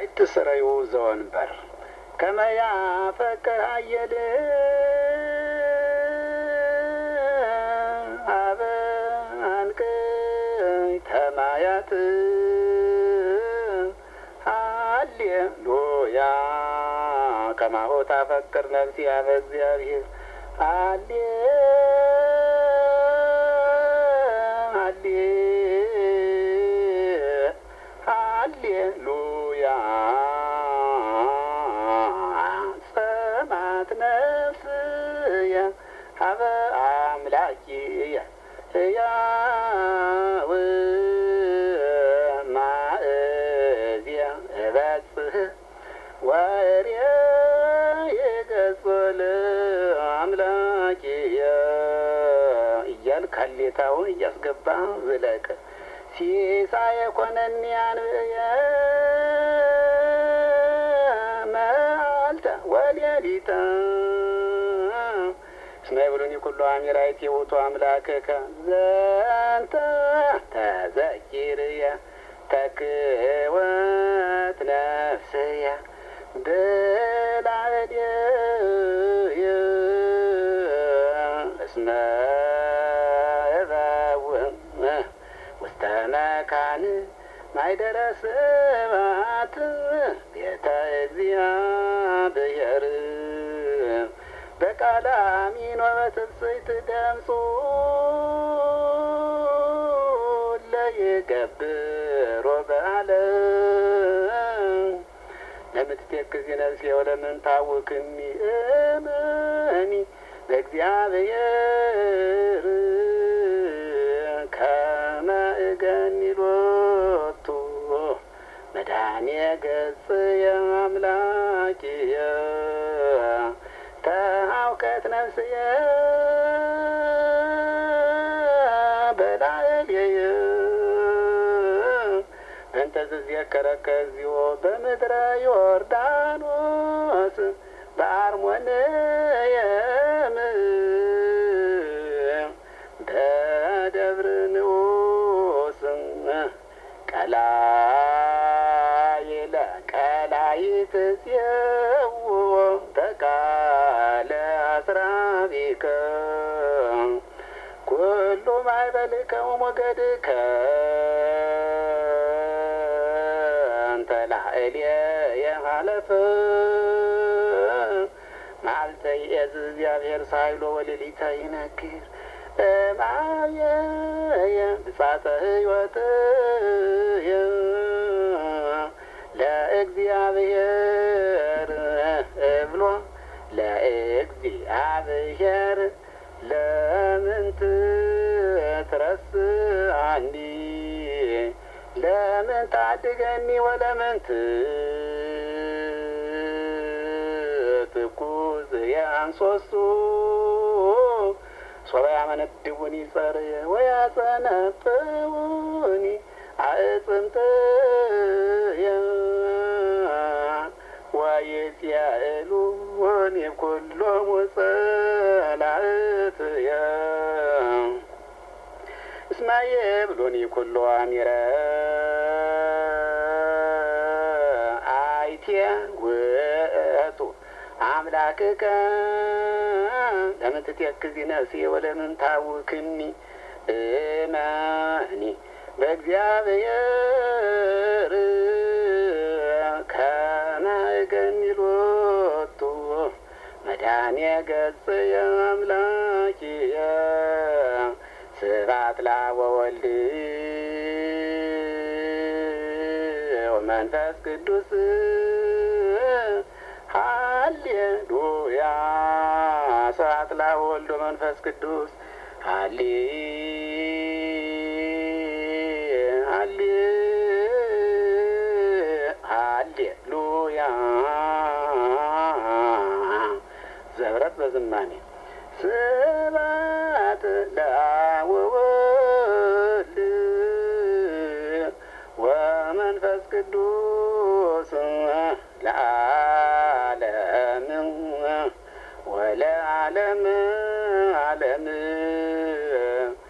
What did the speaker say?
አይትስረዩ ዘወንበር ከመያ ፈቅር አየል አበ አንቅይ ተማያት ሃሌሉያ ከማሁ ታፈቅር ነፍሲ አበ እግዚአብሔር ሃሌሉያ ጸማት ነፍስየ ሀበ አምላኪየ ሕያው ማእዝየ እበጽሕ ወሬየ ገጾ ለአምላኪየ እያልክ ሀሌታውን እያስገባ ዝለቅ። ሲሳየ ኮነኒ አንብየ መዓልተ ወሌሊተ እስመ ይብሉኒ ኩሉ አሚራይት የውእቱ አምላክከ ዘንተ ተዘኪርየ ተክወት ነፍስየ ብላዕልየ እስመ እበውእ ውስተ መካን ማይደረ ስብሐት ቤተ እግዚአብሔር በቃለ አሚን ወበትስብእት ድምፁ ለይገብሮ በዓለም ለምትቴክዝ ነፍሴ ወለምን ታውክኒ እመኒ በእግዚአብሔር ከመ እገኒ ሎቱ መድኃኒየ ገጽየ አምላኪየ ተሃውከት ነፍስየ በላዕልየ እንተ ዝዜከረከ እግዚኦ በምድረ ዮርዳኖስ በአርሞንየም በደብረ ንዑስ ቀላይለ ቀላይት ጽየዎ በቃለ አስራቢከ ኩሉ ማይበልከ ወሞገድከ እንተ ላዕልየ የሃለፈ መዓልተ ይእዝ እግዚአብሔር ሳይሎ ወሌሊተ ይነግር እምአብየ ብጻተ ሕይወትየ ለእግዚአብሔር እብሎ ለእግዚአብሔር ለምንት ትረስዓኒ ለምን ታድገኒ ወለምንት ትኩዝ ያንሶሱ ሶበ ያመነድቡኒ ጸርየ ወያጸነብቡኒ አዕጽምትየ ወይጽያእሉኒ ኩሎሙ ጸላእትየ እስመ ይብሉኒ ኩሉ አሚረ አይትየ ውእቱ አምላክከ ለምን ትቴክዚ ነፍሴ ወለምን ታውክኒ እመኒ በእግዚአብሔር ከመ እገኒ ሎቱ መድኃኒየ ገጽየ አምላኪየ ስብሐት ለአብ ወወልድ ወመንፈስ ቅዱስ ሃሌሉያ ስብሐት ለአብ ወወልድ ወመንፈስ ቅዱስ ሃሌሉያ ዘብረት በዝማኔ ስብሐት ለአብ